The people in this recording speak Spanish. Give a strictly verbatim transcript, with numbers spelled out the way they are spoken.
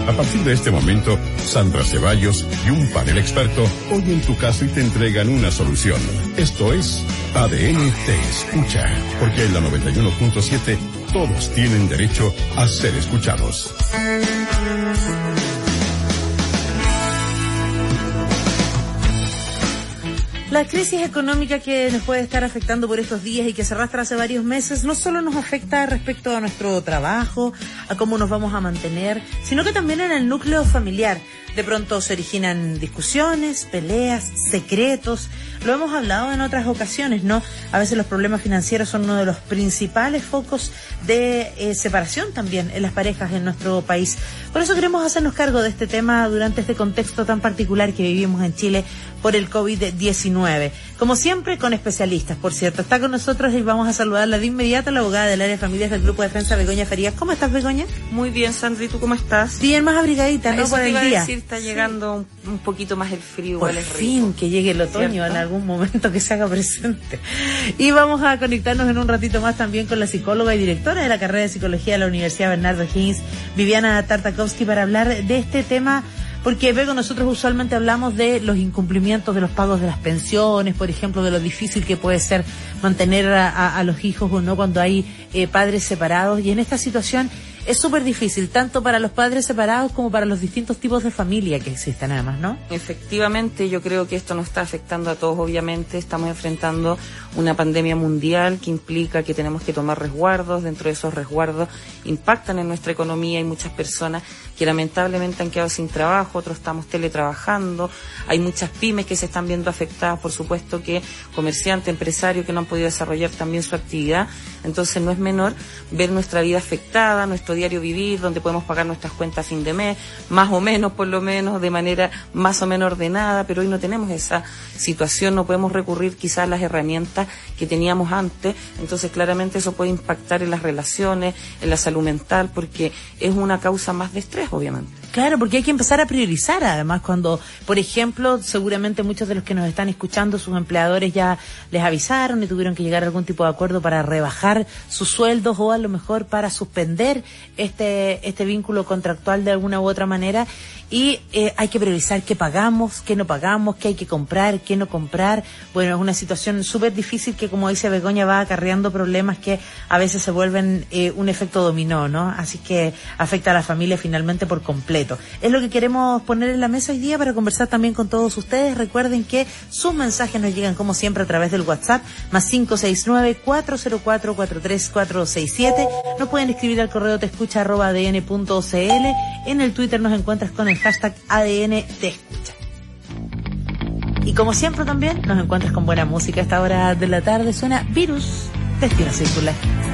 A partir de este momento, Sandra Ceballos y un panel experto oyen tu caso y te entregan una solución. Esto es A D N Te Escucha, porque en la noventa y uno punto siete todos tienen derecho a ser escuchados. La crisis económica que nos puede estar afectando por estos días y que se arrastra hace varios meses no solo nos afecta respecto a nuestro trabajo, a cómo nos vamos a mantener, sino que también en el núcleo familiar. De pronto se originan discusiones, peleas, secretos. Lo hemos hablado en otras ocasiones, ¿no? A veces los problemas financieros son uno de los principales focos de eh, separación también en las parejas en nuestro país. Por eso queremos hacernos cargo de este tema durante este contexto tan particular que vivimos en Chile por el COVID diecinueve. Como siempre, con especialistas, por cierto. Está con nosotros y vamos a saludarla de inmediato, la abogada del área de familias del Grupo de Defensa, Begoña Farías. ¿Cómo estás, Begoña? Muy bien, Sandra, ¿y tú cómo estás? Bien, más abrigadita, ¿no? Eso Por te el iba día. a decir, está llegando un, un poquito más el frío. Por igual es rico. fin, que llegue el otoño, ¿cierto? En algún momento que se haga presente. Y vamos a conectarnos en un ratito más también con la psicóloga y directora de la carrera de Psicología de la Universidad Bernardo Higgins, Viviana Tartakovsky, para hablar de este tema. Porque, Bego, nosotros usualmente hablamos de los incumplimientos de los pagos de las pensiones, por ejemplo, de lo difícil que puede ser mantener a, a, a los hijos o no cuando hay eh, padres separados. Y en esta situación es súper difícil, tanto para los padres separados como para los distintos tipos de familia que existen además, ¿no? Efectivamente, yo creo que esto nos está afectando a todos, obviamente. Estamos enfrentando una pandemia mundial que implica que tenemos que tomar resguardos. Dentro de esos resguardos impactan en nuestra economía. Hay muchas personas que lamentablemente han quedado sin trabajo, otros estamos teletrabajando. Hay muchas pymes que se están viendo afectadas, por supuesto que comerciantes, empresarios que no han podido desarrollar también su actividad. Entonces no es menor ver nuestra vida afectada, nuestro diario vivir, donde podemos pagar nuestras cuentas a fin de mes, más o menos, por lo menos, de manera más o menos ordenada, pero hoy no tenemos esa situación, no podemos recurrir quizás a las herramientas que teníamos antes. Entonces claramente eso puede impactar en las relaciones, en la salud mental, porque es una causa más de estrés, obviamente. Claro, porque hay que empezar a priorizar, además, cuando, por ejemplo, seguramente muchos de los que nos están escuchando, sus empleadores ya les avisaron y tuvieron que llegar a algún tipo de acuerdo para rebajar sus sueldos o a lo mejor para suspender este este vínculo contractual de alguna u otra manera. Y eh, hay que priorizar qué pagamos, qué no pagamos, qué hay que comprar, qué no comprar. Bueno, es una situación súper difícil que, como dice Begoña, va acarreando problemas que a veces se vuelven eh, un efecto dominó, ¿no? Así que afecta a la familia finalmente por completo. Es lo que queremos poner en la mesa hoy día para conversar también con todos ustedes. Recuerden que sus mensajes nos llegan como siempre a través del WhatsApp, más cinco seis nueve, cuatro cero cuatro, cuatro tres cuatro seis siete. Nos pueden escribir al correo teescucha arroba adn punto cl. En el Twitter nos encuentras con el hashtag A D N Te Escucha. Y como siempre también nos encuentras con buena música a esta hora de la tarde. Suena Virus, Destino Circular.